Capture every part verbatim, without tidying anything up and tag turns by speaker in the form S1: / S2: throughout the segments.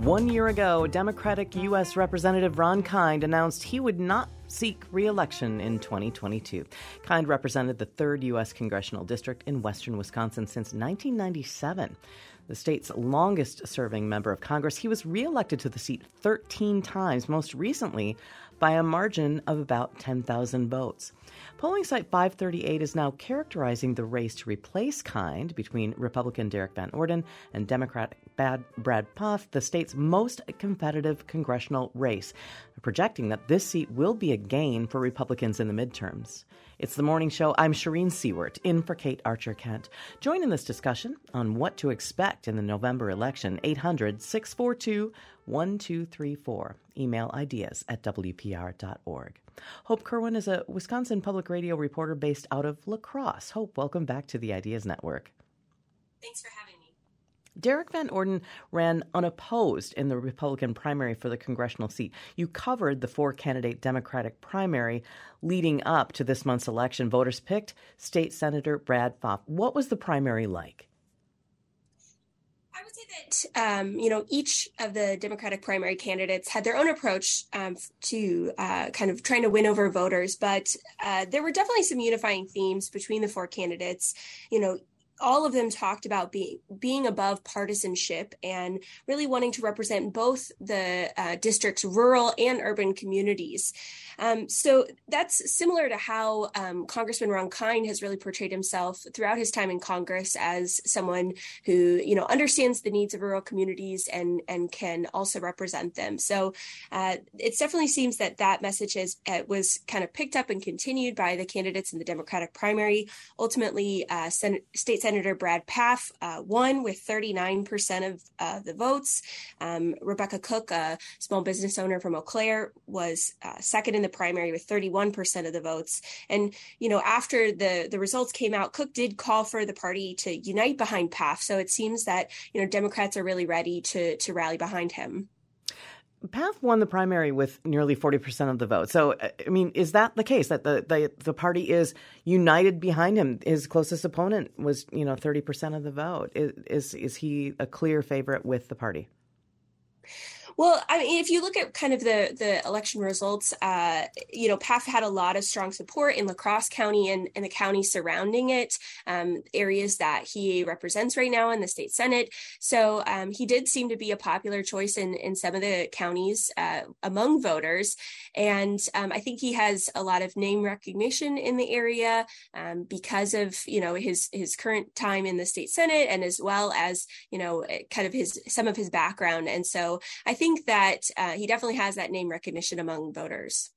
S1: One year ago, Democratic U S Representative Ron Kind announced he would not seek re-election in twenty twenty-two. Kind represented the third U S congressional district in western Wisconsin since nineteen ninety-seven. The state's longest-serving member of Congress, he was re-elected to the seat thirteen times, most recently by a margin of about ten thousand votes. Polling site five thirty-eight is now characterizing the race to replace Kind between Republican Derek Van Orden and Democrat Brad Pfaff, the state's most competitive congressional race, projecting that this seat will be a gain for Republicans in the midterms. It's the morning show. I'm Shireen Seward, in for Kate Archer-Kent. Join in this discussion on what to expect in the November election. eight hundred, six four two, one two three four. Email ideas at w p r dot org. Hope Kerwin is a Wisconsin Public Radio reporter based out of La Crosse. Hope, welcome back to the Ideas Network.
S2: Thanks for having me.
S1: Derek Van Orden ran unopposed in the Republican primary for the congressional seat. You covered the four-candidate Democratic primary leading up to this month's election. Voters picked State Senator Brad Pfaff. What was the primary like?
S2: I would say that, um, you know, each of the Democratic primary candidates had their own approach um, to uh, kind of trying to win over voters. But uh, there were definitely some unifying themes between the four candidates. You know, all of them talked about being being above partisanship and really wanting to represent both the uh, district's rural and urban communities. Um, so that's similar to how um, Congressman Ron Kind has really portrayed himself throughout his time in Congress as someone who, you know, understands the needs of rural communities and and can also represent them. So uh, it definitely seems that that message is, uh, was kind of picked up and continued by the candidates in the Democratic primary. Ultimately, uh, Sen- State Senator Brad Pfaff uh, won with thirty-nine percent of uh, the votes. Um, Rebecca Cook, a small business owner from Eau Claire, was uh, second in the primary with thirty-one percent of the votes. And, you know, after the, the results came out, Cook did call for the party to unite behind Pfaff. So it seems that, you know, Democrats are really ready to, to rally behind him.
S1: Pfaff won the primary with nearly forty percent of the vote. So, I mean, is that the case, that the, the, the party is united behind him? His closest opponent was, you know, thirty percent of the vote. Is, is, is he a clear favorite with the party?
S2: Well, I mean, if you look at kind of the, the election results, uh, you know, Pfaff had a lot of strong support in La Crosse County and, and the counties surrounding it, um, areas that he represents right now in the state Senate. So um, he did seem to be a popular choice in, in some of the counties uh, among voters. And um, I think he has a lot of name recognition in the area um, because of, you know, his his current time in the state Senate, and as well as, you know, kind of his some of his background. And so I think I think that uh, he definitely has that name recognition among voters.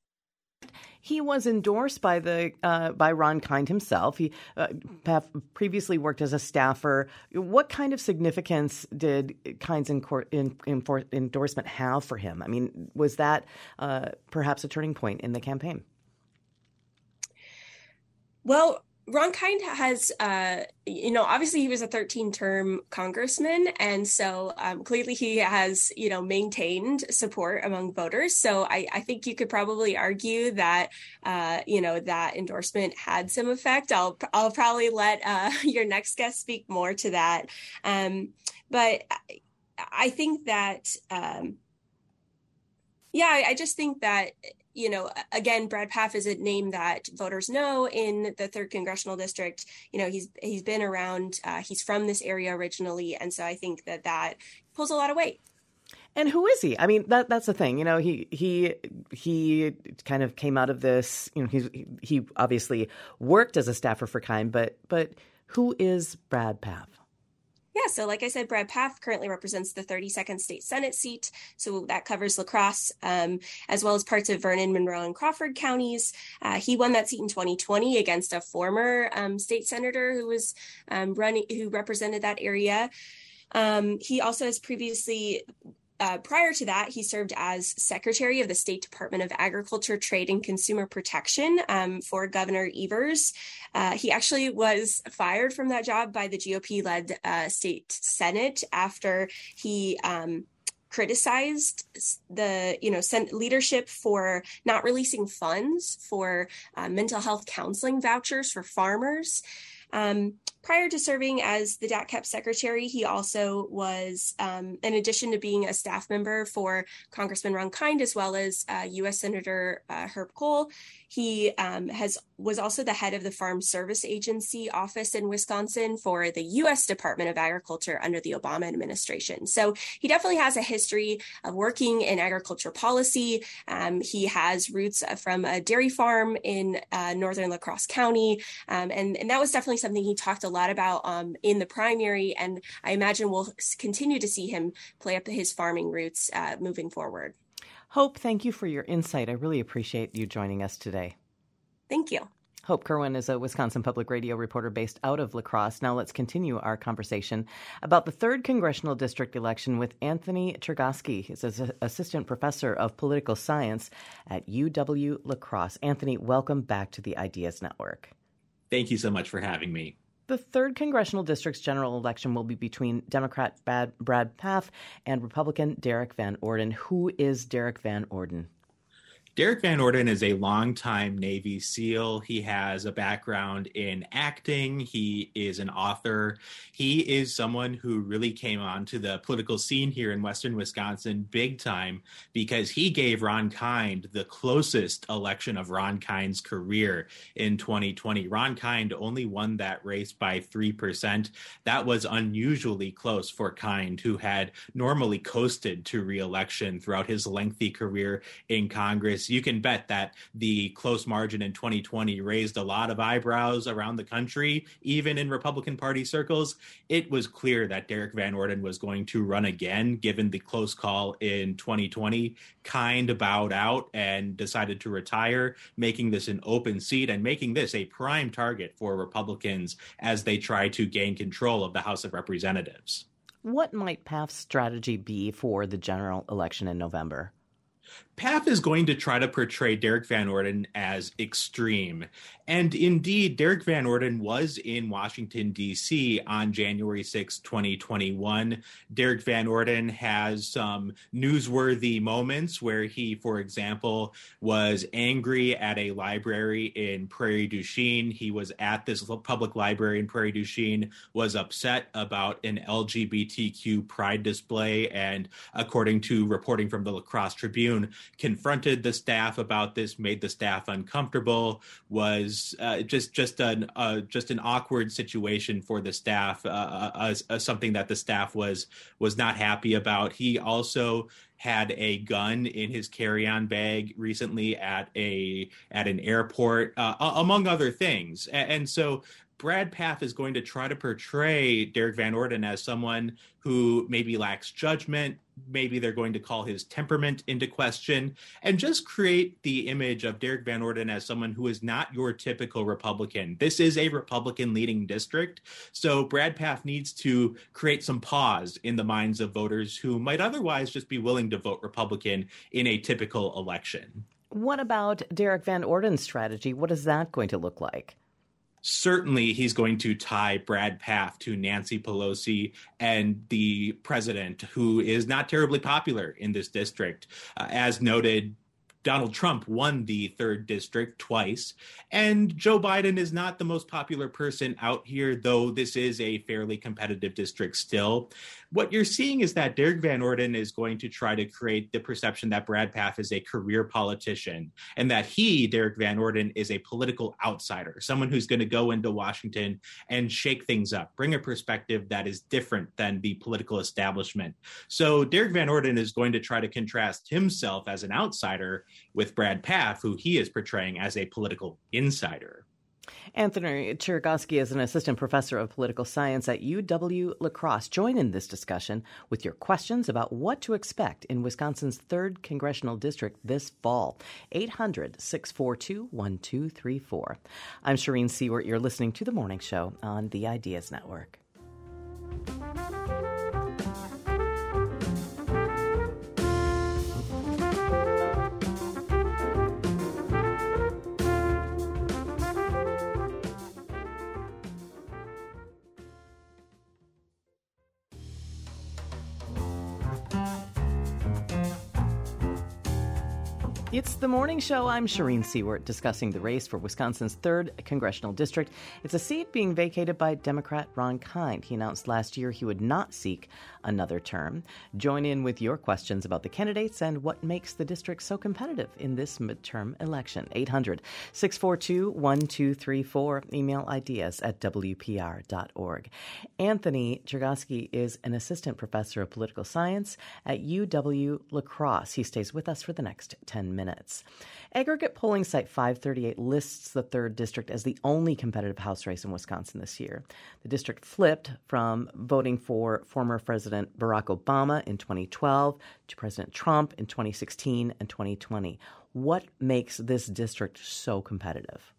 S1: He was endorsed by the uh, by Ron Kind himself. He uh, Pfaff previously worked as a staffer. What kind of significance did Kind's in, in, in, endorsement have for him? I mean, was that uh, perhaps a turning point in the campaign?
S2: Well, Ron Kind has, uh, you know, obviously he was a thirteen-term congressman, and so um, clearly he has, you know, maintained support among voters. So I, I think you could probably argue that, uh, you know, that endorsement had some effect. I'll I'll probably let uh, your next guest speak more to that, um, but I think that, um, yeah, I, I just think that. You know, again, Brad Pfaff is a name that voters know in the third congressional district. You know, he's he's been around. Uh, he's from this area originally. And so I think that that pulls a lot of weight.
S1: And who is he? I mean, that that's the thing. You know, he he he kind of came out of this. You know, he's, he obviously worked as a staffer for Kind. But but who is Brad Pfaff?
S2: Yeah, so like I said, Brad Pfaff currently represents the thirty-second state Senate seat. So that covers La Crosse, um, as well as parts of Vernon, Monroe, and Crawford counties. Uh, he won that seat in twenty twenty against a former um, state senator who was um, running, who represented that area. Um, he also has previously Uh, prior to that, he served as Secretary of the State Department of Agriculture, Trade, and Consumer Protection um, for Governor Evers. Uh, he actually was fired from that job by the G O P-led uh, state Senate after he um, criticized the, you know, leadership for not releasing funds for uh, mental health counseling vouchers for farmers. Um, prior to serving as the D A C C E P secretary, he also was, um, in addition to being a staff member for Congressman Ron Kind, as well as uh, U S Senator uh, Herb Kohl, he um, has was also the head of the Farm Service Agency office in Wisconsin for the U S Department of Agriculture under the Obama administration. So he definitely has a history of working in agriculture policy. Um, he has roots from a dairy farm in uh, northern La Crosse County, um, and, and that was definitely something he talked a lot about um, in the primary, and I imagine we'll continue to see him play up his farming roots uh, moving forward.
S1: Hope, thank you for your insight. I really appreciate you joining us today.
S2: Thank you.
S1: Hope Kerwin is a Wisconsin Public Radio reporter based out of La Crosse. Now let's continue our conversation about the third Congressional District election with Anthony Chergosky. He's an assistant professor of political science at U W La Crosse. Anthony, welcome back to the Ideas Network.
S3: Thank you so much for having me.
S1: The third Congressional District's general election will be between Democrat Brad, Brad Pfaff and Republican Derek Van Orden. Who is Derek Van Orden?
S3: Derek Van Orden is a longtime Navy SEAL. He has a background in acting. He is an author. He is someone who really came onto the political scene here in Western Wisconsin big time because he gave Ron Kind the closest election of Ron Kind's career in twenty twenty. Ron Kind only won that race by three percent. That was unusually close for Kind, who had normally coasted to re-election throughout his lengthy career in Congress. You can bet that the close margin in twenty twenty raised a lot of eyebrows around the country, even in Republican Party circles. It was clear that Derek Van Orden was going to run again, given the close call in twenty twenty. Kind bowed out and decided to retire, making this an open seat and making this a prime target for Republicans as they try to gain control of the House of Representatives.
S1: What might Pfaff's strategy be for the general election in November?
S3: Pfaff is going to try to portray Derek Van Orden as extreme. And indeed, Derek Van Orden was in Washington, D C on January sixth, twenty twenty-one. Derek Van Orden has some newsworthy moments where he, for example, was angry at a library in Prairie du Chien. He was at this public library in Prairie du Chien, was upset about an L G B T Q pride display, and according to reporting from the La Crosse Tribune, confronted the staff about this, made the staff uncomfortable, was uh, just just an uh, just an awkward situation for the staff, uh, as, as something that the staff was was not happy about. He also had a gun in his carry-on bag recently at a at an airport, uh, among other things, and, and so. Brad Pfaff is going to try to portray Derek Van Orden as someone who maybe lacks judgment. Maybe they're going to call his temperament into question and just create the image of Derek Van Orden as someone who is not your typical Republican. This is a Republican leading district. So Brad Pfaff needs to create some pause in the minds of voters who might otherwise just be willing to vote Republican in a typical election.
S1: What about Derek Van Orden's strategy? What is that going to look like?
S3: Certainly, he's going to tie Brad Pfaff to Nancy Pelosi and the president, who is not terribly popular in this district. Uh, as noted, Donald Trump won the third district twice, and Joe Biden is not the most popular person out here, though this is a fairly competitive district still. What you're seeing is that Derek Van Orden is going to try to create the perception that Brad Pfaff is a career politician and that he, Derek Van Orden, is a political outsider, someone who's going to go into Washington and shake things up, bring a perspective that is different than the political establishment. So Derek Van Orden is going to try to contrast himself as an outsider with Brad Pfaff, who he is portraying as a political insider.
S1: Anthony Chergosky is an assistant professor of political science at U W La Crosse. Join in this discussion with your questions about what to expect in Wisconsin's third congressional district this fall. eight hundred, six four two, one two three four. I'm Shireen Seward. You're listening to The Morning Show on the Ideas Network. It's the morning show. I'm Shireen Seward, discussing the race for Wisconsin's third congressional district. It's a seat being vacated by Democrat Ron Kind. He announced last year he would not seek another term. Join in with your questions about the candidates and what makes the district so competitive in this midterm election. eight hundred, six four two, one two three four. Email ideas at w p r dot org. Anthony Chergosky is an assistant professor of political science at U W La Crosse. He stays with us for the next ten minutes. Aggregate polling site five thirty-eight lists the third district as the only competitive House race in Wisconsin this year. The district flipped from voting for former President Barack Obama in twenty twelve to President Trump in twenty sixteen and twenty twenty. What makes this district so competitive?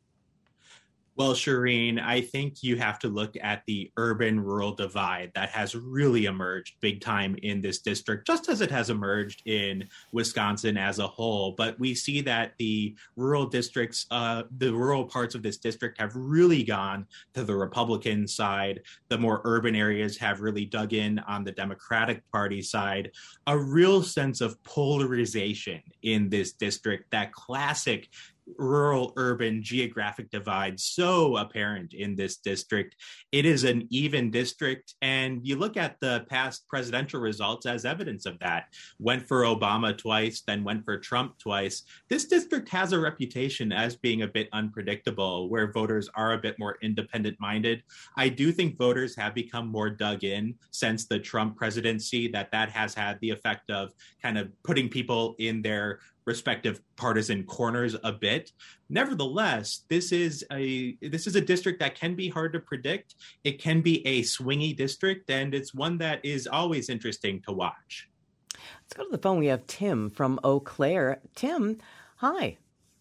S3: Well, Shireen, I think you have to look at the urban-rural divide that has really emerged big time in this district, just as it has emerged in Wisconsin as a whole. But we see that the rural districts, uh, the rural parts of this district have really gone to the Republican side. The more urban areas have really dug in on the Democratic Party side. A real sense of polarization in this district, that classic rural-urban geographic divide so apparent in this district. It is an even district, and you look at the past presidential results as evidence of that. Went for Obama twice, then went for Trump twice. This district has a reputation as being a bit unpredictable, where voters are a bit more independent-minded. I do think voters have become more dug in since the Trump presidency, that that has had the effect of kind of putting people in their respective partisan corners a bit. Nevertheless, this is a this is a district that can be hard to predict. It can be a swingy district, and it's one that is always interesting to watch.
S1: Let's go to the phone. We have Tim from Eau Claire. Tim, hi.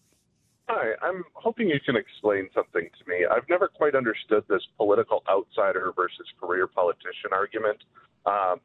S4: Hi, I'm hoping you can explain something to me. I've never quite understood this political outsider versus career politician argument. Um,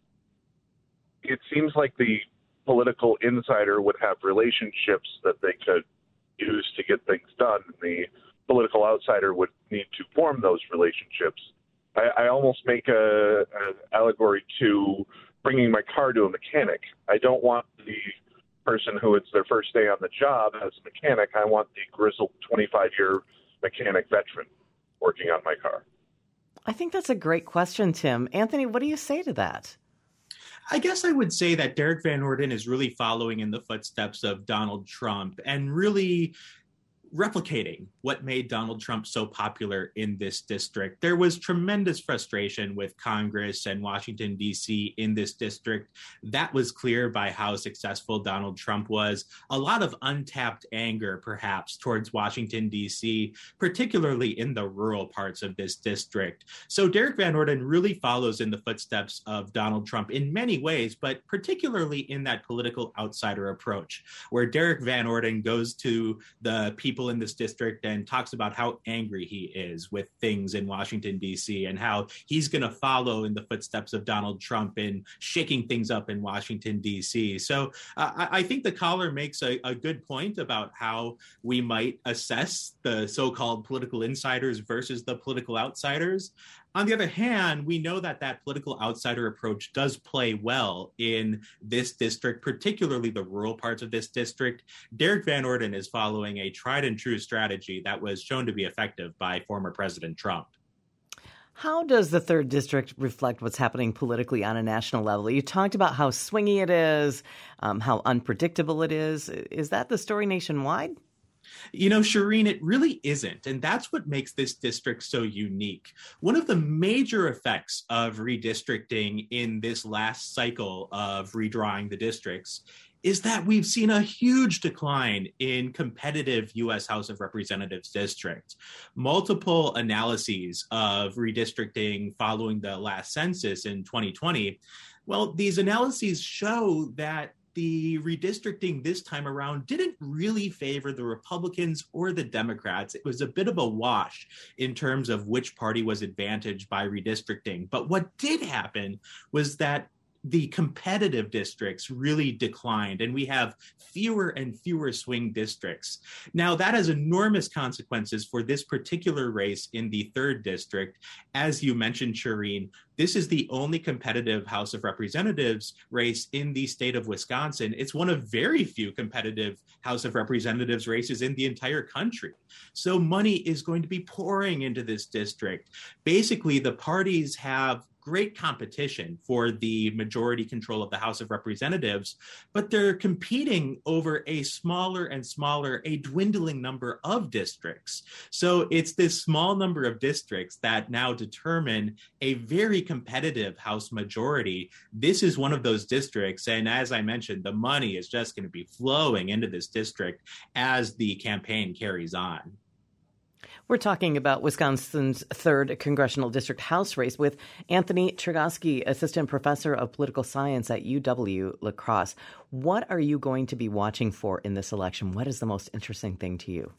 S4: it seems like the political insider would have relationships that they could use to get things done. The political outsider would need to form those relationships. I, I almost make a, an allegory to bringing my car to a mechanic. I don't want the person who it's their first day on the job as a mechanic. I want the grizzled twenty-five-year mechanic veteran working on my car.
S1: I think that's a great question, Tim. Anthony, what do you say to that?
S3: I guess I would say that Derek Van Orden is really following in the footsteps of Donald Trump and really replicating what made Donald Trump so popular in this district. There was tremendous frustration with Congress and Washington, D C in this district. That was clear by how successful Donald Trump was. A lot of untapped anger, perhaps, towards Washington, D C, particularly in the rural parts of this district. So Derek Van Orden really follows in the footsteps of Donald Trump in many ways, but particularly in that political outsider approach, where Derek Van Orden goes to the people in this district and talks about how angry he is with things in Washington, D C, and how he's going to follow in the footsteps of Donald Trump in shaking things up in Washington, D C. So uh, I, I think the caller makes a, a good point about how we might assess the so-called political insiders versus the political outsiders. On the other hand, we know that that political outsider approach does play well in this district, particularly the rural parts of this district. Derek Van Orden is following a tried and true strategy that was shown to be effective by former President Trump.
S1: How does the third district reflect what's happening politically on a national level? You talked about how swingy it is, um, how unpredictable it is. Is that the story nationwide?
S3: You know, Shireen, it really isn't. And that's what makes this district so unique. One of the major effects of redistricting in this last cycle of redrawing the districts is that we've seen a huge decline in competitive U S House of Representatives districts. Multiple analyses of redistricting following the last census in twenty twenty. Well, these analyses show that the redistricting this time around didn't really favor the Republicans or the Democrats. It was a bit of a wash in terms of which party was advantaged by redistricting. But what did happen was that the competitive districts really declined, and we have fewer and fewer swing districts. Now, that has enormous consequences for this particular race in the third district. As you mentioned, Shireen, this is the only competitive House of Representatives race in the state of Wisconsin. It's one of very few competitive House of Representatives races in the entire country. So money is going to be pouring into this district. Basically, the parties have great competition for the majority control of the House of Representatives, but they're competing over a smaller and smaller, a dwindling number of districts. So it's this small number of districts that now determine a very competitive House majority. This is one of those districts, and as I mentioned, the money is just going to be flowing into this district as the campaign carries on.
S1: We're talking about Wisconsin's third congressional district House race with Anthony Chergosky, assistant professor of political science at U W-La Crosse. What are you going to be watching for in this election? What is the most interesting thing to you?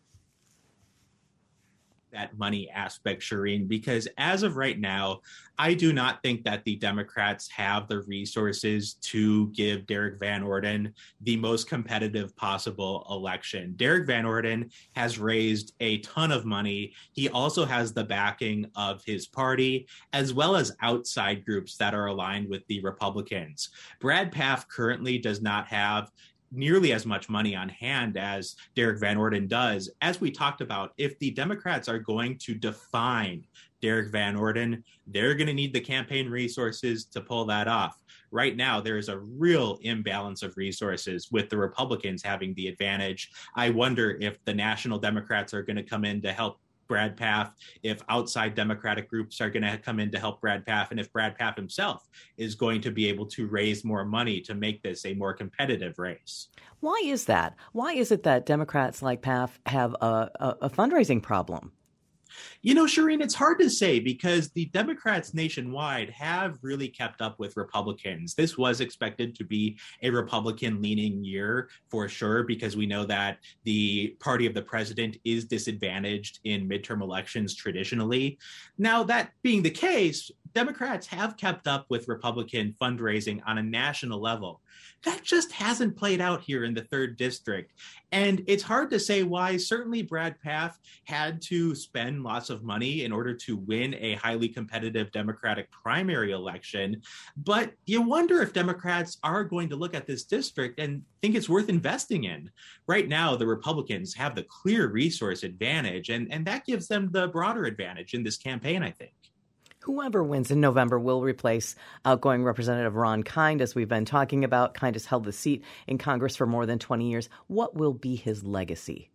S3: That money aspect, Shireen, because as of right now, I do not think that the Democrats have the resources to give Derek Van Orden the most competitive possible election. Derek Van Orden has raised a ton of money. He also has the backing of his party, as well as outside groups that are aligned with the Republicans. Brad Pfaff currently does not have nearly as much money on hand as Derek Van Orden does. As we talked about, if the Democrats are going to define Derek Van Orden, they're going to need the campaign resources to pull that off. Right now, there is a real imbalance of resources with the Republicans having the advantage. I wonder if the national Democrats are going to come in to help Brad Pfaff, if outside Democratic groups are going to come in to help Brad Pfaff, and if Brad Pfaff himself is going to be able to raise more money to make this a more competitive race.
S1: Why is that? Why is it that Democrats like Pfaff have a, a, a fundraising problem?
S3: You know, Shireen, it's hard to say because the Democrats nationwide have really kept up with Republicans. This was expected to be a Republican-leaning year for sure, because we know that the party of the president is disadvantaged in midterm elections traditionally. Now, that being the case, Democrats have kept up with Republican fundraising on a national level. That just hasn't played out here in the third district. And it's hard to say why. Certainly Brad Pfaff had to spend lots of money in order to win a highly competitive Democratic primary election. But you wonder if Democrats are going to look at this district and think it's worth investing in. Right now, the Republicans have the clear resource advantage, and, and that gives them the broader advantage in this campaign, I think.
S1: Whoever wins in November will replace outgoing Representative Ron Kind, as we've been talking about. Kind has held the seat in Congress for more than twenty years. What will be his legacy?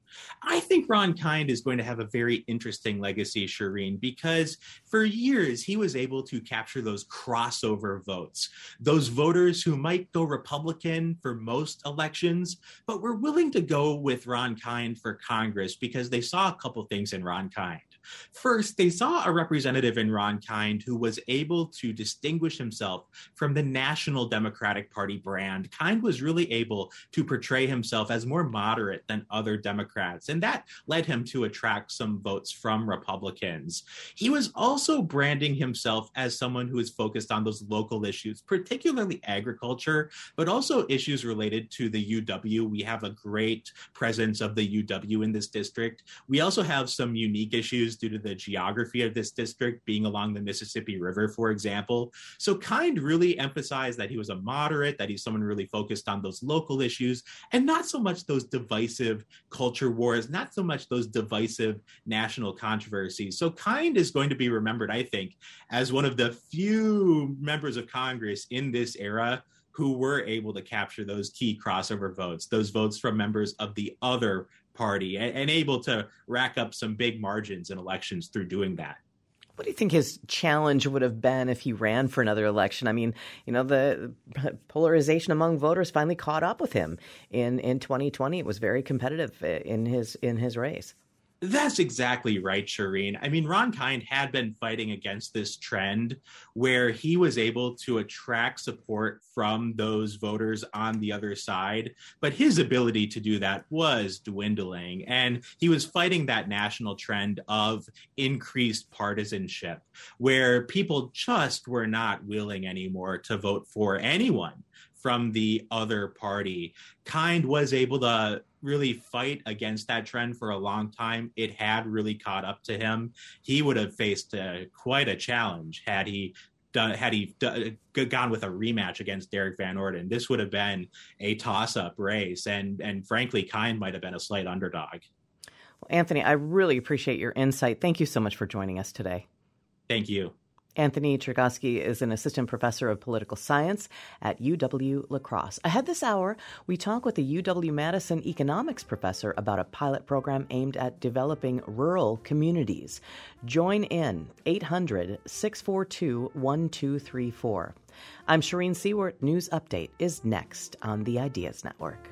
S3: I think Ron Kind is going to have a very interesting legacy, Shireen, because for years he was able to capture those crossover votes, those voters who might go Republican for most elections, but were willing to go with Ron Kind for Congress because they saw a couple things in Ron Kind. First, they saw a representative in Ron Kind who was able to distinguish himself from the National Democratic Party brand. Kind was really able to portray himself as more moderate than other Democrats, and that led him to attract some votes from Republicans. He was also branding himself as someone who is focused on those local issues, particularly agriculture, but also issues related to the U W. We have a great presence of the U W in this district. We also have some unique issues due to the geography of this district being along the Mississippi River, for example. So Kind really emphasized that he was a moderate, that he's someone really focused on those local issues, and not so much those divisive culture wars, not so much those divisive national controversies. So Kind is going to be remembered, I think, as one of the few members of Congress in this era who were able to capture those key crossover votes, those votes from members of the other party, and, and able to rack up some big margins in elections through doing that.
S1: What do you think his challenge would have been if he ran for another election? I mean, you know, the polarization among voters finally caught up with him in, in twenty twenty. It was very competitive in his in his race.
S3: That's exactly right, Shireen. I mean, Ron Kind had been fighting against this trend where he was able to attract support from those voters on the other side, but his ability to do that was dwindling. And he was fighting that national trend of increased partisanship, where people just were not willing anymore to vote for anyone from the other party. Kind was able to really fight against that trend for a long time. It had really caught up to him. He would have faced uh, quite a challenge had he done, had he done, gone with a rematch against Derek Van Orden. This would have been a toss-up race, and and frankly, Kind might have been a slight underdog.
S1: Well, Anthony, I really appreciate your insight. Thank you so much for joining us today.
S3: Thank you.
S1: Anthony Chergosky is an assistant professor of political science at U W-La Crosse. Ahead this hour, we talk with the U W-Madison economics professor about a pilot program aimed at developing rural communities. Join in eight hundred, six four two, one two three four. I'm Shireen Seward. News Update is next on the Ideas Network.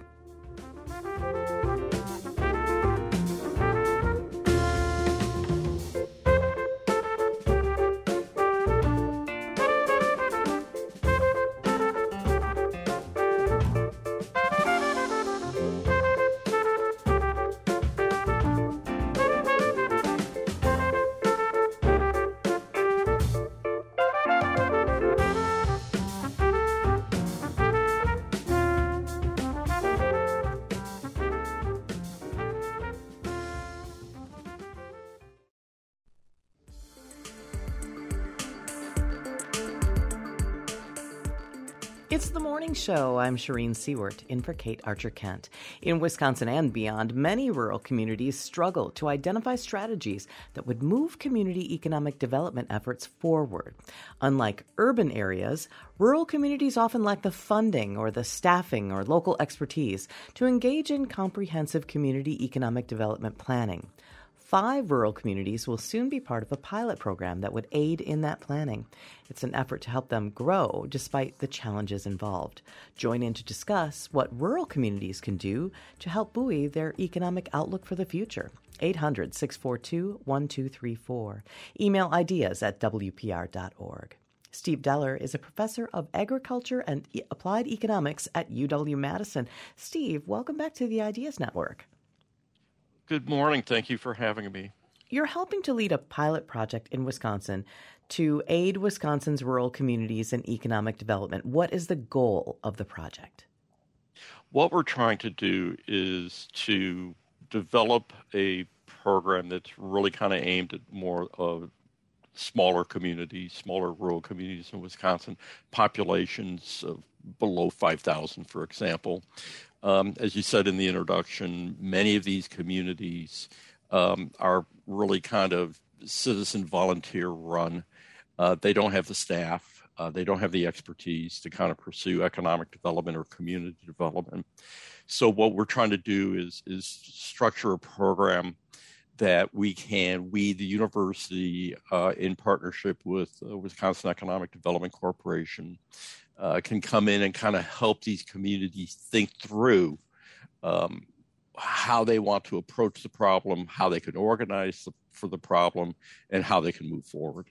S1: It's the morning show. I'm Shireen Seward, in for Kate Archer-Kent. In Wisconsin and beyond, many rural communities struggle to identify strategies that would move community economic development efforts forward. Unlike urban areas, rural communities often lack the funding or the staffing or local expertise to engage in comprehensive community economic development planning. Five rural communities will soon be part of a pilot program that would aid in that planning. It's an effort to help them grow despite the challenges involved. Join in to discuss what rural communities can do to help buoy their economic outlook for the future. eight hundred, six four two, one two three four. Email ideas at w p r dot org. Steve Deller is a professor of agriculture and applied economics at U W-Madison. Steve, welcome back to the Ideas Network.
S5: Good morning. Thank you for having me.
S1: You're helping to lead a pilot project in Wisconsin to aid Wisconsin's rural communities in economic development. What is the goal of the project?
S5: What we're trying to do is to develop a program that's really kind of aimed at more of smaller communities, smaller rural communities in Wisconsin, populations of below five thousand, for example. Um, as you said in the introduction, many of these communities um, are really kind of citizen volunteer run. Uh, they don't have the staff. Uh, they don't have the expertise to kind of pursue economic development or community development. So what we're trying to do is, is structure a program that we can, we, the university, uh, in partnership with uh, Wisconsin Economic Development Corporation, uh, can come in and kind of help these communities think through um, how they want to approach the problem, how they can organize the, for the problem, and how they can move forward.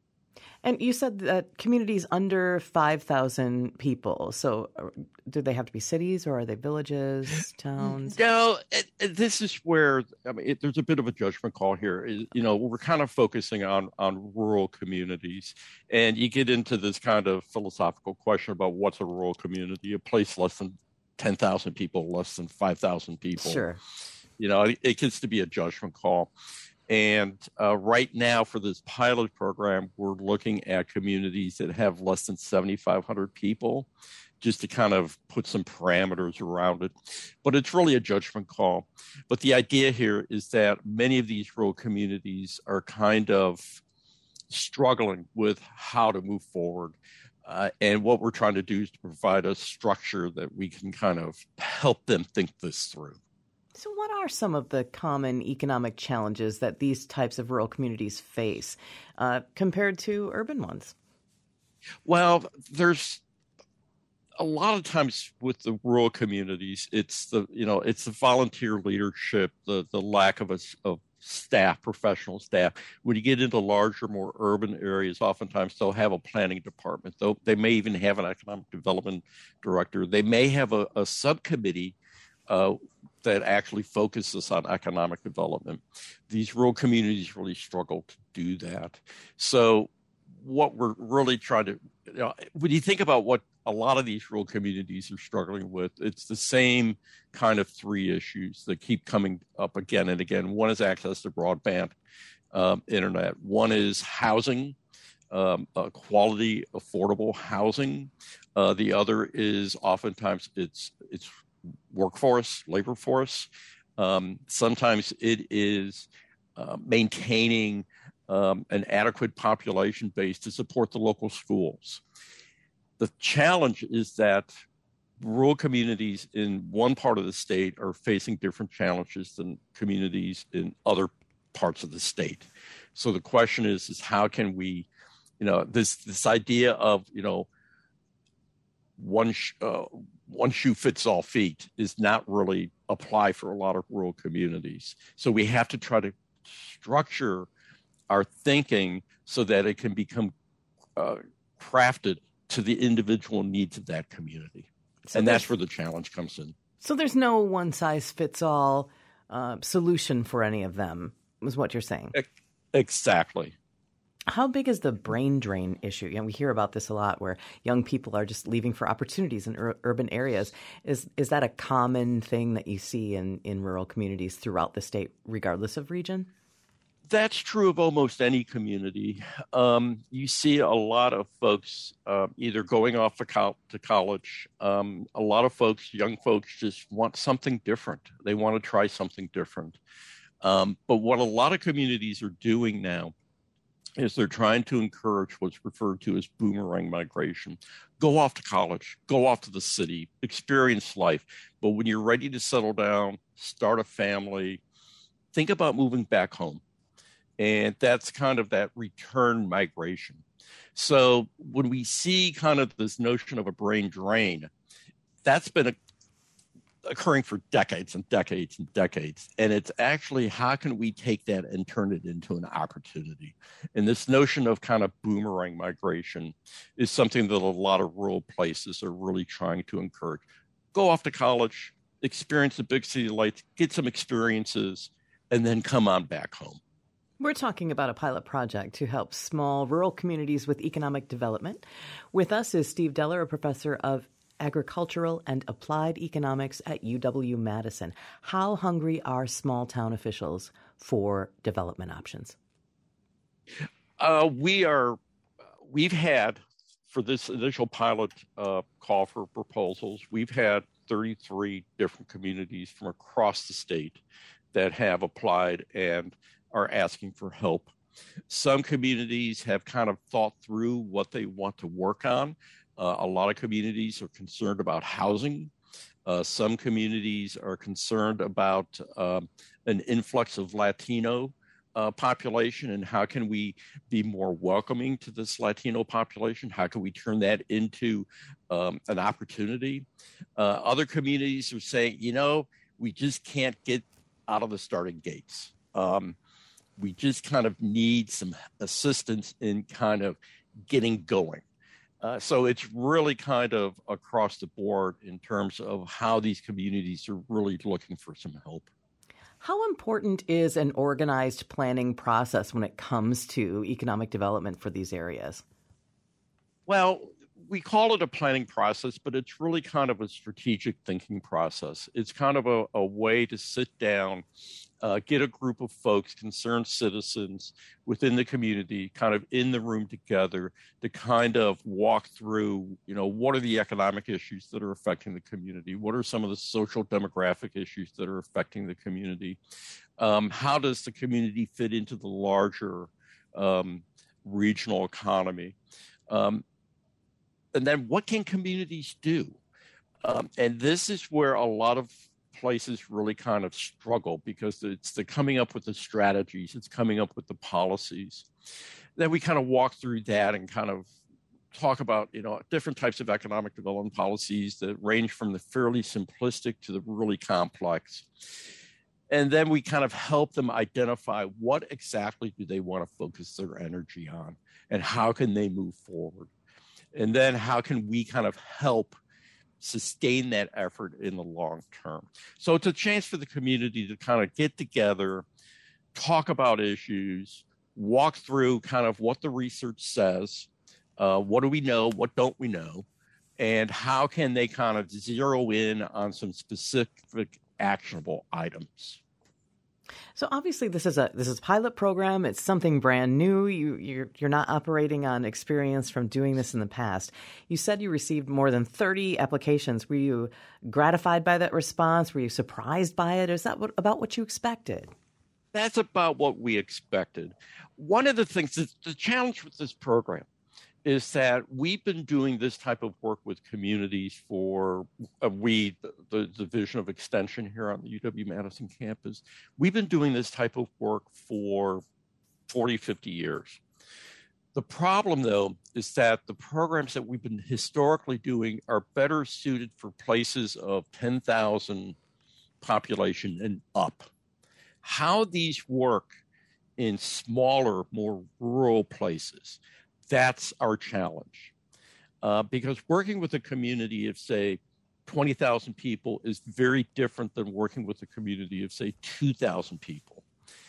S1: And you said that communities under five thousand people. So do they have to be cities or are they villages, towns?
S5: No, it, it, this is where, I mean, it, there's a bit of a judgment call here. It, you know, we're kind of focusing on, on rural communities. And you get into this kind of philosophical question about what's a rural community, a place less than ten thousand people, less than five thousand people.
S1: Sure.
S5: You know, it, it gets to be a judgment call. And uh, right now for this pilot program, we're looking at communities that have less than seventy-five hundred people, just to kind of put some parameters around it. But it's really a judgment call. But the idea here is that many of these rural communities are kind of struggling with how to move forward. Uh, and what we're trying to do is to provide a structure that we can kind of help them think this through.
S1: So what are some of the common economic challenges that these types of rural communities face uh, compared to urban ones?
S5: Well, there's a lot of times with the rural communities, it's the, you know, it's the volunteer leadership, the the lack of a, of staff, professional staff. When you get into larger, more urban areas, oftentimes they'll have a planning department. They'll, they may even have an economic development director. They may have a, a subcommittee uh, that actually focuses on economic development. These rural communities really struggle to do that. So what we're really trying to, you know, when you think about what a lot of these rural communities are struggling with, it's the same kind of three issues that keep coming up again and again. One is access to broadband um, internet. One is housing, um, uh, quality, affordable housing. Uh, the other is oftentimes it's it's workforce, labor force. Um, sometimes it is uh, maintaining um, an adequate population base to support the local schools. The challenge is that rural communities in one part of the state are facing different challenges than communities in other parts of the state. So the question is, is how can we, you know, this this idea of, you know, one sh- uh, one shoe fits all feet is not really apply for a lot of rural communities. So we have to try to structure our thinking so that it can become uh, crafted to the individual needs of that community. So and that's where the challenge comes in.
S1: So there's no one-size-fits-all uh, solution for any of them, is what you're saying.
S5: Exactly.
S1: How big is the brain drain issue? You know, we hear about this a lot where young people are just leaving for opportunities in ur- urban areas. Is is that a common thing that you see in, in rural communities throughout the state, regardless of region?
S5: That's true of almost any community. Um, you see a lot of folks uh, either going off to, co- to college. Um, a lot of folks, young folks, just want something different. They want to try something different. Um, but what a lot of communities are doing now is they're trying to encourage what's referred to as boomerang migration. Go off to college, go off to the city, experience life. But when you're ready to settle down, start a family, think about moving back home. And that's kind of that return migration. So when we see kind of this notion of a brain drain, that's been a, occurring for decades and decades and decades. And it's actually, how can we take that and turn it into an opportunity? And this notion of kind of boomerang migration is something that a lot of rural places are really trying to encourage. Go off to college, experience the big city lights, get some experiences, and then come on back home.
S1: We're talking about a pilot project to help small rural communities with economic development. With us is Steve Deller, a professor of agricultural and applied economics at U W-Madison. How hungry are small town officials for development options?
S5: Uh, we are, we've had, for this initial pilot uh, call for proposals, we've had thirty-three different communities from across the state that have applied and are asking for help. Some communities have kind of thought through what they want to work on. Uh, a lot of communities are concerned about housing. Uh, some communities are concerned about um, an influx of Latino uh, population and how can we be more welcoming to this Latino population? How can we turn that into um, an opportunity? Uh, other communities are saying, you know, we just can't get out of the starting gates. Um, we just kind of need some assistance in kind of getting going. Uh, so it's really kind of across the board in terms of how these communities are really looking for some help.
S1: How important is an organized planning process when it comes to economic development for these areas?
S5: Well, we call it a planning process, but it's really kind of a strategic thinking process. It's kind of a, a way to sit down, uh, get a group of folks, concerned citizens within the community, kind of in the room together to kind of walk through, you know, what are the economic issues that are affecting the community? What are some of the social demographic issues that are affecting the community? Um, how does the community fit into the larger um, regional economy? Um, And then what can communities do? Um, and this is where a lot of places really kind of struggle because it's the coming up with the strategies, it's coming up with the policies. Then we kind of walk through that and kind of talk about, you know, different types of economic development policies that range from the fairly simplistic to the really complex. And then we kind of help them identify what exactly do they want to focus their energy on and how can they move forward. And then how can we kind of help sustain that effort in the long term. So it's a chance for the community to kind of get together, talk about issues, walk through kind of what the research says, uh, what do we know, what don't we know, and how can they kind of zero in on some specific actionable items.
S1: So obviously this is a this is a pilot program. It's something brand new. You you're you're not operating on experience from doing this in the past. You said you received more than thirty applications. Were you gratified by that response? Were you surprised by it? Is that what, about what you expected?
S5: That's about what we expected. One of the things, the challenge with this program is that we've been doing this type of work with communities for, uh, we, the Division of Extension here on the U W-Madison campus, we've been doing this type of work for forty, fifty years. The problem, though, is that the programs that we've been historically doing are better suited for places of ten thousand population and up. How these work in smaller, more rural places, that's our challenge. Uh, because working with a community of, say, twenty thousand people is very different than working with a community of, say, two thousand people.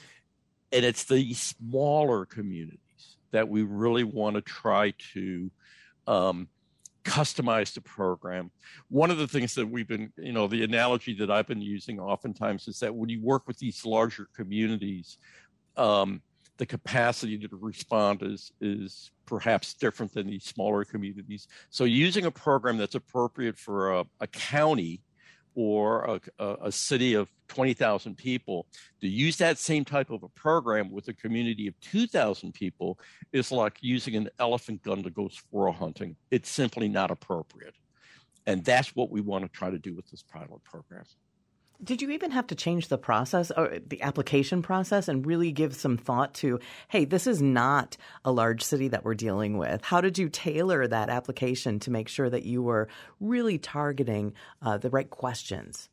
S5: And it's the smaller communities that we really want to try to um, customize the program. One of the things that we've been, you know, the analogy that I've been using oftentimes is that when you work with these larger communities, um, the capacity to respond is, is perhaps different than these smaller communities. So using a program that's appropriate for a, a county or a, a, a city of twenty thousand people, to use that same type of a program with a community of two thousand people is like using an elephant gun to go squirrel hunting. It's simply not appropriate. And that's what we want to try to do with this pilot program.
S1: Did you even have to change the process or the application process and really give some thought to, hey, this is not a large city that we're dealing with? How did you tailor that application to make sure that you were really targeting uh, the right questions?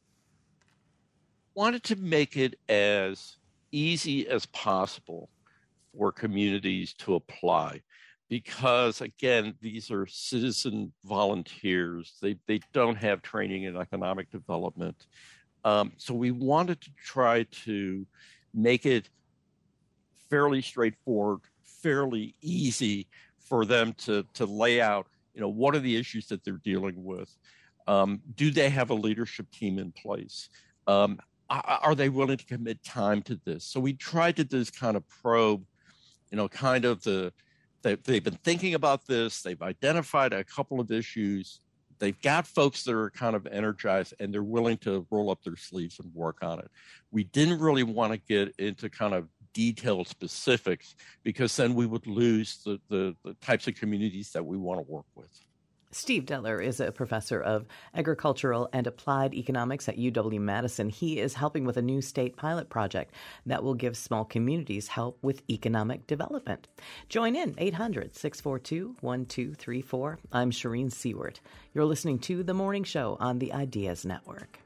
S5: Wanted to make it as easy as possible for communities to apply. Because, again, these are citizen volunteers. They, they don't have training in economic development. Um, so we wanted to try to make it fairly straightforward, fairly easy for them to, to lay out, you know, what are the issues that they're dealing with? Um, do they have a leadership team in place? Um, are, are they willing to commit time to this? So we tried to do this kind of probe, you know, kind of the, they, they've been thinking about this. They've identified a couple of issues. They've got folks that are kind of energized and they're willing to roll up their sleeves and work on it. We didn't really want to get into kind of detailed specifics because then we would lose the, the, the types of communities that we want to work with.
S1: Steve Deller is a professor of agricultural and applied economics at U W-Madison. He is helping with a new state pilot project that will give small communities help with economic development. Join in, eight hundred, six four two, one two three four. I'm Shireen Seward. You're listening to The Morning Show on the Ideas Network.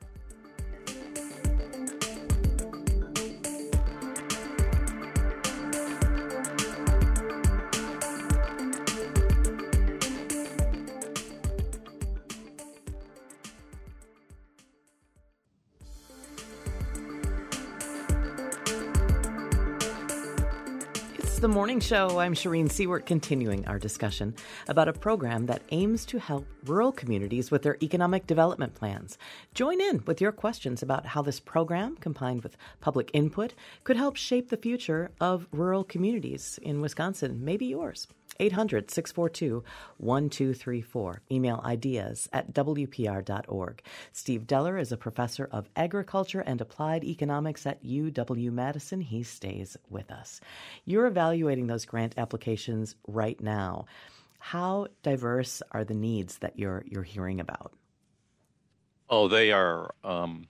S1: The Morning Show. I'm Shireen Seward, continuing our discussion about a program that aims to help rural communities with their economic development plans. Join in with your questions about how this program, combined with public input, could help shape the future of rural communities in Wisconsin, maybe yours. eight hundred, six four two, one two three four. Email ideas at w p r dot org. Steve Deller is a professor of agriculture and applied economics at U W-Madison. He stays with us. You're evaluating those grant applications right now. How diverse are the needs that you're you're hearing about?
S5: Oh, they are. Um,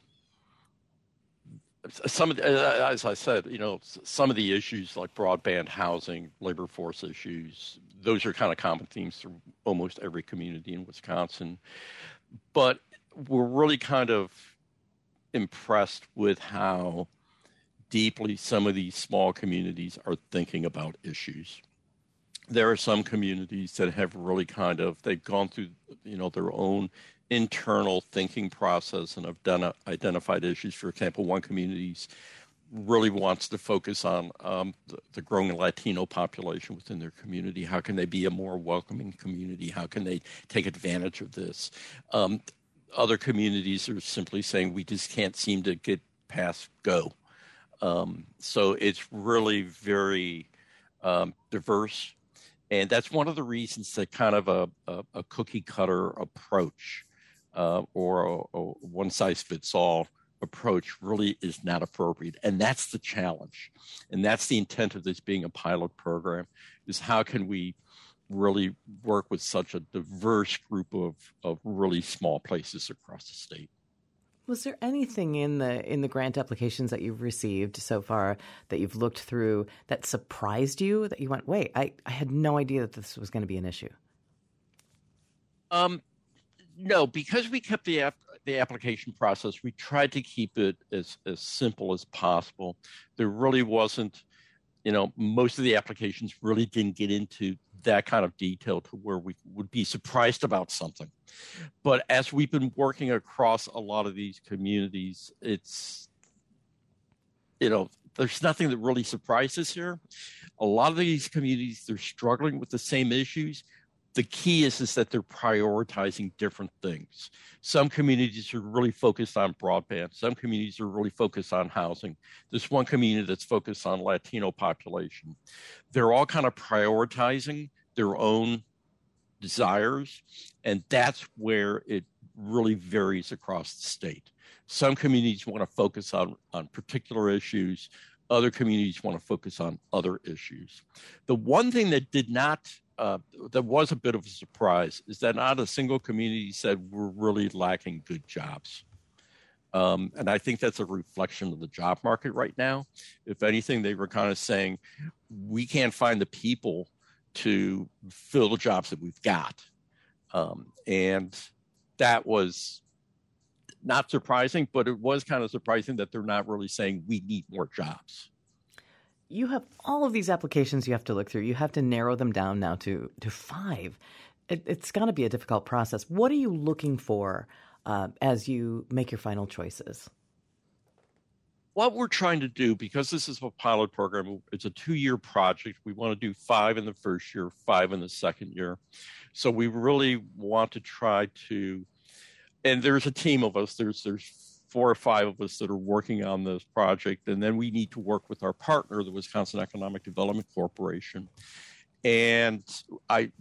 S5: some of the, as I said, you know, some of the issues like broadband, housing, labor force issues, those are kind of common themes through almost every community in Wisconsin. But we're really kind of impressed with how deeply some of these small communities are thinking about issues. There are some communities that have really kind of, they've gone through, you know, their own internal thinking process and have done identified issues. For example, one community really wants to focus on um, the, the growing Latino population within their community. How can they be a more welcoming community? How can they take advantage of this? Um, other communities are simply saying, we just can't seem to get past go. Um, so it's really very um, diverse. And that's one of the reasons that kind of a, a, a cookie cutter approach uh, or a, a one size fits all approach really is not appropriate. And that's the challenge. And that's the intent of this being a pilot program, is how can we really work with such a diverse group of, of really small places across the state.
S1: Was there anything in the in the grant applications that you've received so far that you've looked through that surprised you, that you went, wait, I, I had no idea that this was going to be an issue?
S5: Um, no, because we kept the app, the application process, we tried to keep it as, as simple as possible. There really wasn't, you know, most of the applications really didn't get into that kind of detail to where we would be surprised about something. But as we've been working across a lot of these communities, it's, you know, there's nothing that really surprises here. A lot of these communities, they're struggling with the same issues. The key is, is that they're prioritizing different things. Some communities are really focused on broadband. Some communities are really focused on housing. There's one community that's focused on Latino population. They're all kind of prioritizing their own desires, and that's where it really varies across the state. Some communities want to focus on, on particular issues. Other communities want to focus on other issues. The one thing that did not Uh, that was a bit of a surprise is that not a single community said we're really lacking good jobs. Um, and I think that's a reflection of the job market right now. If anything, they were kind of saying, we can't find the people to fill the jobs that we've got. Um, and that was not surprising, but it was kind of surprising that they're not really saying we need more jobs.
S1: You have all of these applications you have to look through. You have to narrow them down now to, to five. It, it's got to be a difficult process. What are you looking for uh, as you make your final choices?
S5: What we're trying to do, because this is a pilot program, it's a two-year project. We want to do five in the first year, five in the second year. So we really want to try to, and there's a team of us, there's there's four or five of us that are working on this project. And then we need to work with our partner, the Wisconsin Economic Development Corporation. And I,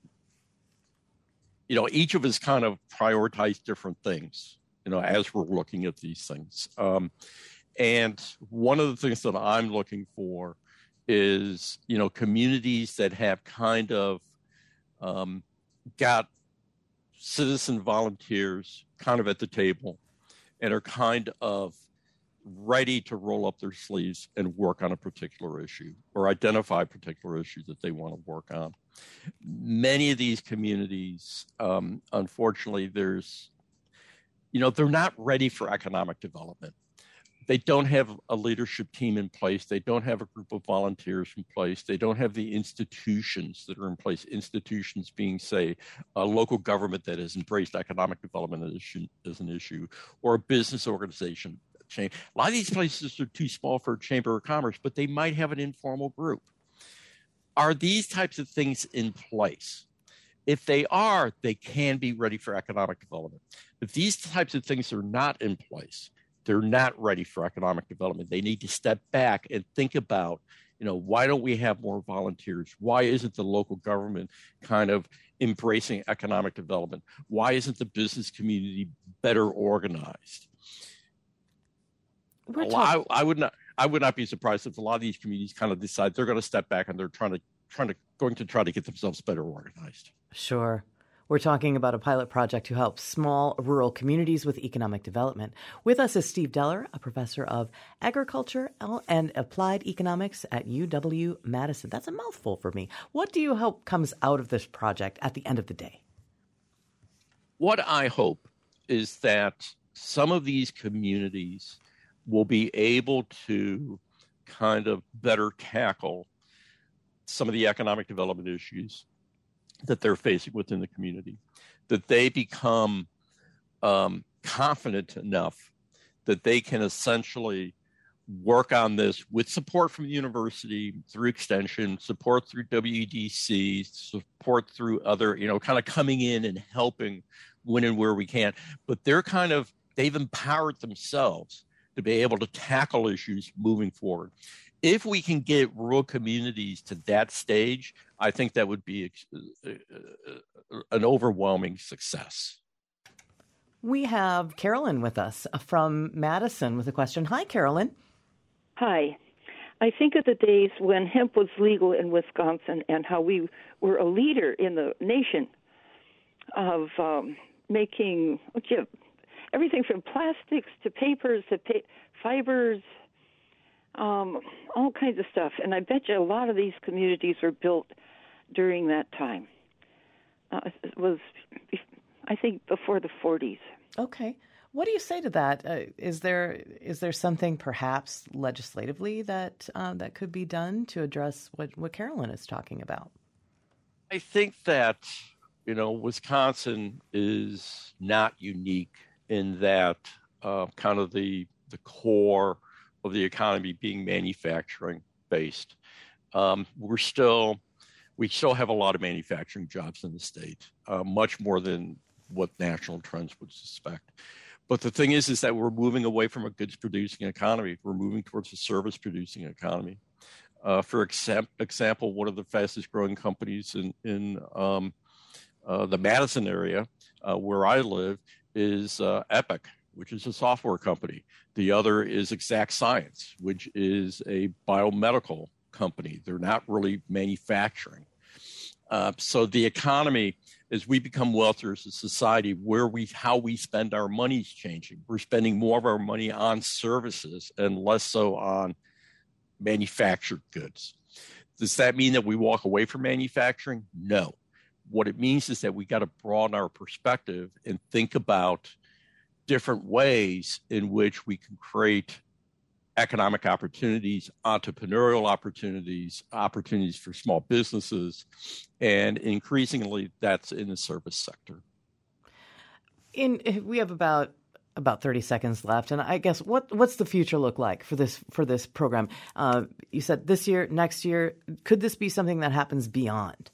S5: you know, each of us kind of prioritize different things, you know, as we're looking at these things. Um, and one of the things that I'm looking for is, you know, communities that have kind of um, got citizen volunteers kind of at the table and are kind of ready to roll up their sleeves and work on a particular issue or identify a particular issue that they want to work on. Many of these communities, um, unfortunately, there's, you know, they're not ready for economic development. They don't have a leadership team in place. They don't have a group of volunteers in place. They don't have the institutions that are in place, institutions being, say, a local government that has embraced economic development as an issue, or a business organization. A lot of these places are too small for a chamber of commerce, but they might have an informal group. Are these types of things in place? If they are, they can be ready for economic development. If these types of things are not in place, they're not ready for economic development. They need to step back and think about, you know, why don't we have more volunteers? Why isn't the local government kind of embracing economic development? Why isn't the business community better organized? I, I would not. I would not be surprised if a lot of these communities kind of decide they're going to step back and they're trying to, trying to, going to try to get themselves better organized.
S1: Sure. We're talking about a pilot project to help small rural communities with economic development. With us is Steve Deller, a professor of agriculture and applied economics at U W Madison. That's a mouthful for me. What do you hope comes out of this project at the end of the day?
S5: What I hope is that some of these communities will be able to kind of better tackle some of the economic development issues that they're facing within the community, that they become um, confident enough that they can essentially work on this with support from the university, through extension, support through W E D C, support through other, you know, kind of coming in and helping when and where we can. But they're kind of, they've empowered themselves to be able to tackle issues moving forward. If we can get rural communities to that stage, I think that would be an overwhelming success.
S1: We have Carolyn with us from Madison with a question. Hi, Carolyn.
S6: Hi. I think of the days when hemp was legal in Wisconsin and how we were a leader in the nation of um, making everything from plastics to papers to pa- fibers, um, all kinds of stuff. And I bet you a lot of these communities were built during that time. Uh, it was, I think, before the forties.
S1: Okay. What do you say to that? Uh, is there is there something perhaps legislatively that uh, that could be done to address what, what Carolyn is talking about?
S5: I think that, you know, Wisconsin is not unique in that uh, kind of the the core of the economy being manufacturing based. Um, we're still we still have a lot of manufacturing jobs in the state, uh, much more than what national trends would suspect. But the thing is, is that we're moving away from a goods producing economy. We're moving towards a service producing economy. Uh, for exam- example, one of the fastest growing companies in, in um, uh, the Madison area, uh, where I live, is uh, Epic, which is a software company. The other is Exact Science, which is a biomedical company. They're not really manufacturing. Uh, so the economy, as we become wealthier as a society, where we how we spend our money is changing. We're spending more of our money on services and less so on manufactured goods. Does that mean that we walk away from manufacturing? No. What it means is that we got to broaden our perspective and think about different ways in which we can create economic opportunities, entrepreneurial opportunities, opportunities for small businesses, and increasingly that's in the service sector.
S1: In we have about about thirty seconds left, and I guess what what's the future look like for this for this program? Uh, you said this year, next year. Could this be something that happens beyond?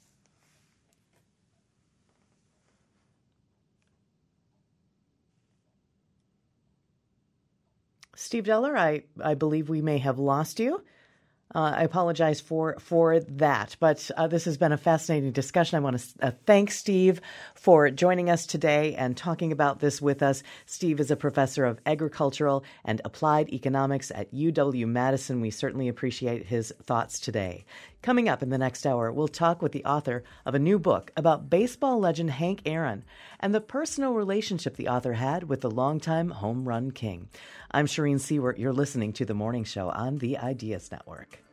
S1: Steve Deller, I, I believe we may have lost you. Uh, I apologize for for that, but uh, this has been a fascinating discussion. I want to uh, thank Steve for joining us today and talking about this with us. Steve is a professor of agricultural and applied economics at U W-Madison. We certainly appreciate his thoughts today. Coming up in the next hour, we'll talk with the author of a new book about baseball legend Hank Aaron and the personal relationship the author had with the longtime home run king. I'm Shireen Seward. You're listening to The Morning Show on the Ideas Network.